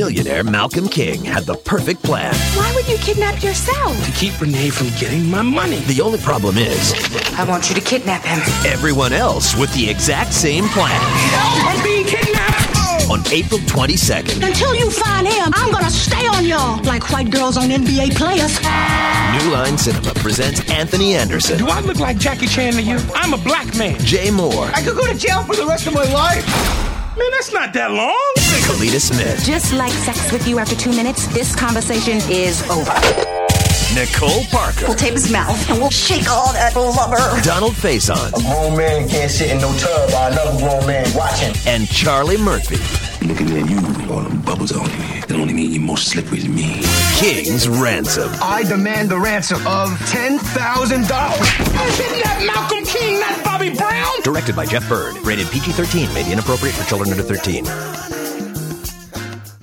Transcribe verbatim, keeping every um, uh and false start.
Millionaire Malcolm King had the perfect plan. Why would you kidnap yourself? To keep Renee from getting my money. The only problem is, I want you to kidnap him. everyone else with the exact same plan. I'm being kidnapped! On April twenty-second, Until you find him, I'm gonna stay on y'all like white girls on N B A players. New Line Cinema presents Anthony Anderson, Do I look like Jackie Chan to you? I'm a black man. Jay Moore, I could go to jail for the rest of my life. Man, that's not that long. Kalita Smith, Just like sex with you after two minutes, this conversation is over. Nicole Parker, We'll tape his mouth and we'll shake all that blubber. Donald Faison, A grown man can't sit in no tub while another grown man watching. and Charlie Murphy. Looking at you with all them bubbles on you. That only mean you're more slippery than me. King's Ransom. I demand the ransom of ten thousand dollars. I kidnapped Malcolm King, not Bobby Brown. Directed by Jeff Bird. Rated P G thirteen. May be inappropriate for children under thirteen.